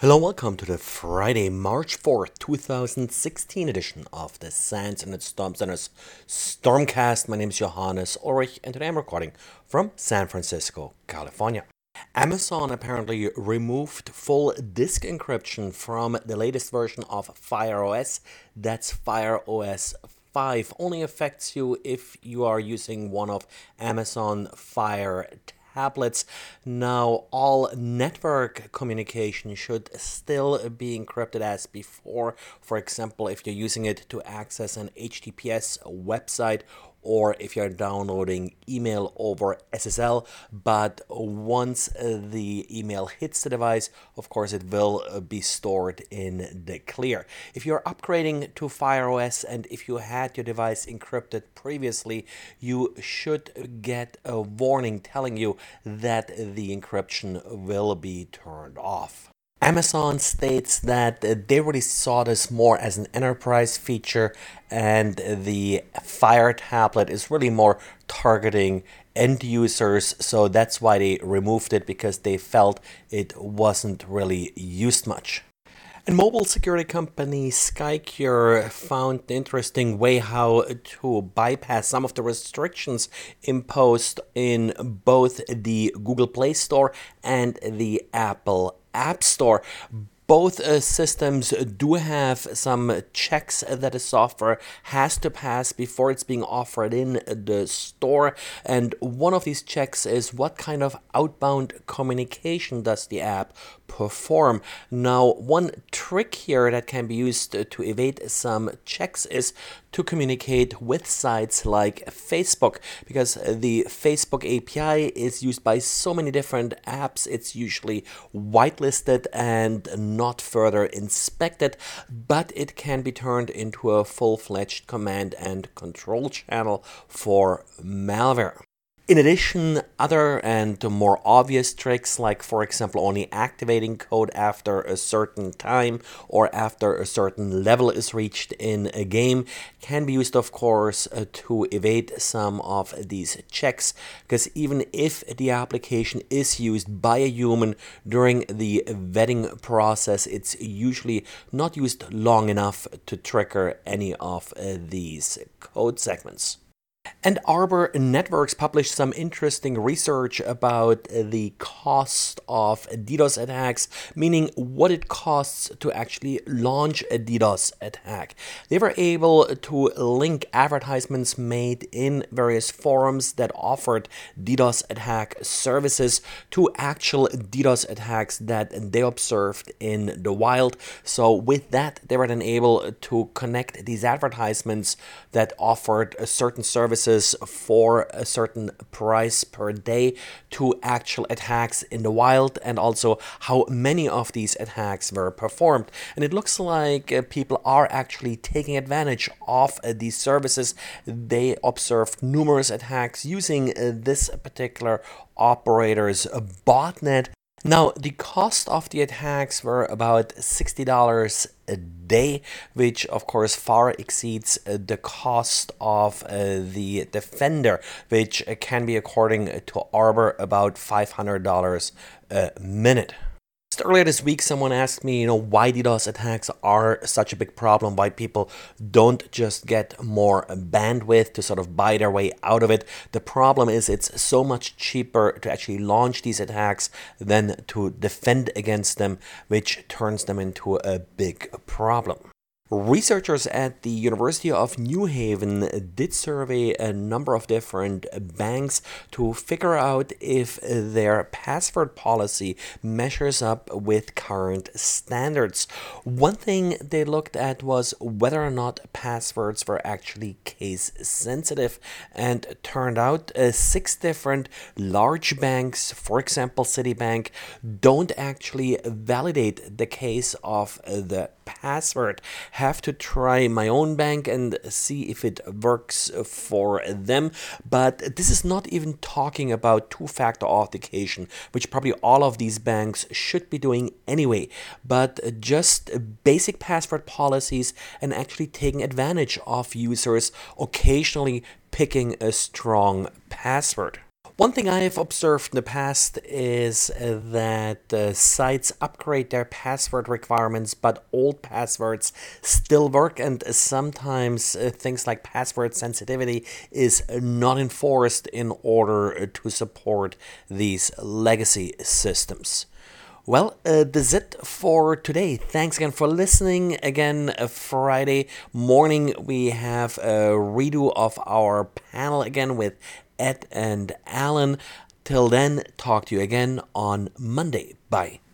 Hello, welcome to the Friday, March 4th, 2016 edition of the SANS Internet Storm Center's Stormcast. My name is Johannes Ulrich, and today I'm recording from San Francisco, California. Amazon apparently removed full disk encryption from the latest version of Fire OS. That's Fire OS 5. Only affects you if you are using one of Amazon Fire tablets. Now, all network communication should still be encrypted as before. For example, if you're using it to access an HTTPS website, or if you're downloading email over SSL, but once the email hits the device, of course, it will be stored in the clear. If you're upgrading to Fire OS and if you had your device encrypted previously, you should get a warning telling you that the encryption will be turned off. Amazon states that they really saw this more as an enterprise feature, and the Fire tablet is really more targeting end users, so that's why they removed it, because they felt it wasn't really used much. And mobile security company Skycure found an interesting way how to bypass some of the restrictions imposed in both the Google Play Store and the Apple App Store. Both systems do have some checks that the software has to pass before it's being offered in the store. And one of these checks is what kind of outbound communication does the app perform. Now, one trick here that can be used to evade some checks is to communicate with sites like Facebook, because the Facebook API is used by so many different apps. It's usually whitelisted and not further inspected, but it can be turned into a full-fledged command and control channel for malware. In addition, other and more obvious tricks, like for example only activating code after a certain time or after a certain level is reached in a game, can be used, of course, to evade some of these checks, because even if the application is used by a human during the vetting process, it's usually not used long enough to trigger any of these code segments. And Arbor Networks published some interesting research about the cost of DDoS attacks, meaning what it costs to actually launch a DDoS attack. They were able to link advertisements made in various forums that offered DDoS attack services to actual DDoS attacks that they observed in the wild. So with that, they were then able to connect these advertisements that offered a certain services for a certain price per day to actual attacks in the wild, and also how many of these attacks were performed. And it looks like people are actually taking advantage of these services. They observed numerous attacks using this particular operator's botnet. Now, the cost of the attacks were about $60 a day, which of course far exceeds the cost of the Defender, which can be, according to Arbor, about $500 a minute. Just earlier this week, someone asked me, why DDoS attacks are such a big problem, why people don't just get more bandwidth to sort of buy their way out of it. The problem is it's so much cheaper to actually launch these attacks than to defend against them, which turns them into a big problem. Researchers at the University of New Haven did survey a number of different banks to figure out if their password policy measures up with current standards. One thing they looked at was whether or not passwords were actually case sensitive, and it turned out 6 different large banks, for example Citibank, don't actually validate the case of the password. Have to try my own bank and see if it works for them. But this is not even talking about two-factor authentication, which probably all of these banks should be doing anyway, but just basic password policies and actually taking advantage of users occasionally picking a strong password. One thing I have observed in the past is that sites upgrade their password requirements, but old passwords still work, and sometimes things like password sensitivity is not enforced in order to support these legacy systems. Well, that's it for today. Thanks again for listening. Again, Friday morning, we have a redo of our panel again with Ed and Alan. Till then, talk to you again on Monday. Bye.